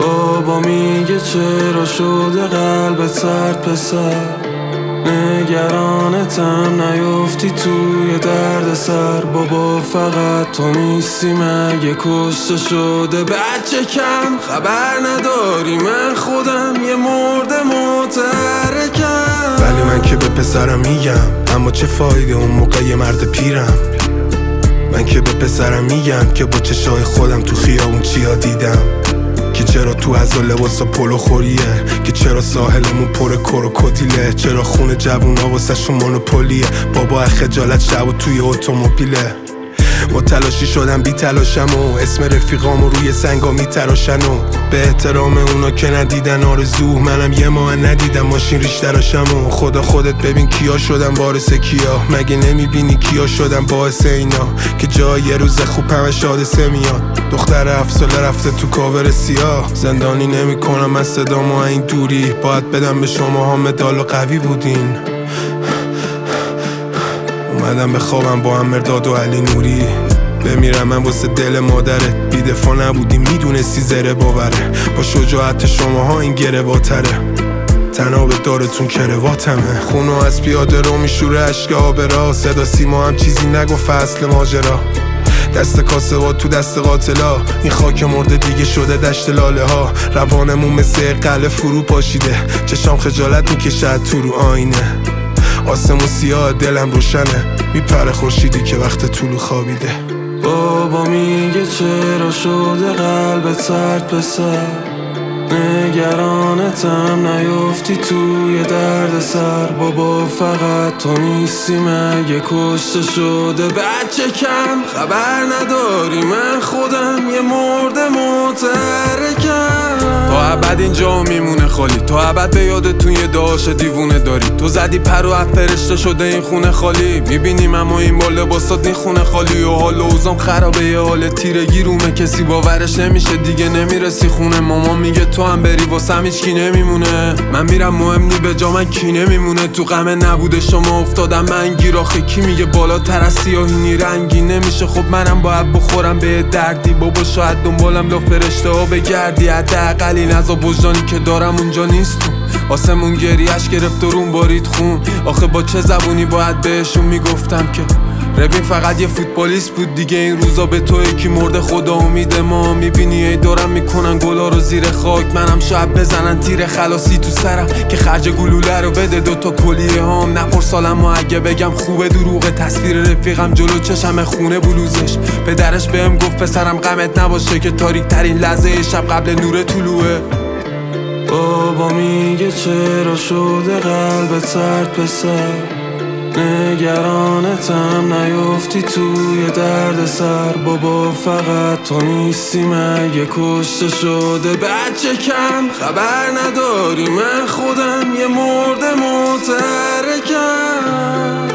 بابا میگه چرا شده قلبت سرد پسر، نگرانتم نیفتی توی درد سر. بابا فقط تو نیستی مگه کشته شده بچه کم خبر نداری من خودم یه مرده متحرکم. ولی من که به پسرم میگم اما چه فایده اون موقع یه مرد پیرم. من که به پسرم میگم که با چشای خودم تو خیابون چیا دیدم، که چرا تو از لباسا پلو خوریه، که چرا ساحلمون پر کروکودیله، چرا خون جوونا واسه شون مونوپولیه. بابا خجالت شب و توی اتومبیله. با تلاشی شدم بی تلاشم و اسم رفیقامو روی سنگا میتراشن و به احترام اونا که ندیدن آرزو، منم یه ماه ندیدم ماشین ریش تراشم و خدا خودت ببین کیا شدم وارث کیا. مگه نمیبینی کیا شدم باعث اینا که جای یه روز خوب همش حادثه میاد. دختر 7 ساله رفته تو کاور سیاه، زندانی نمیکنم من صدامو این دوری، باید بدم به شما ها مدال و قوی بودین. اومدم به خوابم با هم مرداد و علی نوری، بمیرم من واسه دل مادرت. بی دفاع نبودی میدونستی زره باوره، با شجاعت شماها این گرواتره. تناب دارتون کرواتمه، خونو از پیاده رو میشوره اشک آبرا. صدا سیما هم چیزی نگفت اصل ماجرا، دست کاسبات تو دست قاتلا. این خاک مرده دیگه شده دشت لاله ها، روانمون مثل قلعه فرو پاشیده. چشام خجالت میکشه تو رو آینه، آسمون سیاه دلم روشنه، میپره خورشیدی که وقت طولو خوابیده. بابا میگه چرا شده قلبت سرد پسر، نگرانتم نیفتی توی درد سر. بابا فقط تو نیستی مگه کشته شده بچه کم خبر نداری من خودم یه مرده متحرکم. تا ابد اینجا میمونه خالی، تا ابد به یادتون یه داش دیوونه داری. تو زدی پر و از فرشته شده این خونه خالی، میبینیم اما این با لباسات این خونه خالی. و حال و اوزام خرابه، یه حال تیرگی رومه، کسی باورش نمیشه دیگه نمیرسی خونه. مامان میگه تو هم بری واسم هیچ کی نمیمونه، من میرم مهم نی به جا من کی نمیمونه. تو غم نبوده شما افتادم من گیر، آخه کی میگه بالاتر از سیاهینی رنگی نمیشه. خب منم باید بخورم به دردی، بابا شاید دنبالم لا فرشته ها بگردی، حداقل این عذاب وجدانی که دارم اونجا نیست. تو آسمون گریه‌اش گرفت و روم بارید خون، آخه با چه زبونی باید بهشون میگفتم که ربین فقط یه فوتبالیست بود دیگه. این روزا به تو یکی مرده خدا امید ما، میبینی ای دارم میکنن گلا رو زیر خاک. منم شاید بزنن تیر خلاصی تو سرم که خرج گلوله رو بده دوتا کلیه هام. نپرسالم و اگه بگم خوبه دروغه، تصویر رفیقم جلو چشم خونه بلوزش. پدرش بهم گفت پسرم غمت نباشه که تاریک ترین لحظه شب قبل نور طلوعه. بابا میگه چرا شده قلبت سرد پسر، نگرانتم نیفتی توی درد سر. بابا فقط تو نیستی مگه کشته شده بچه کم خبر نداری من خودم یه مرده متحرکم.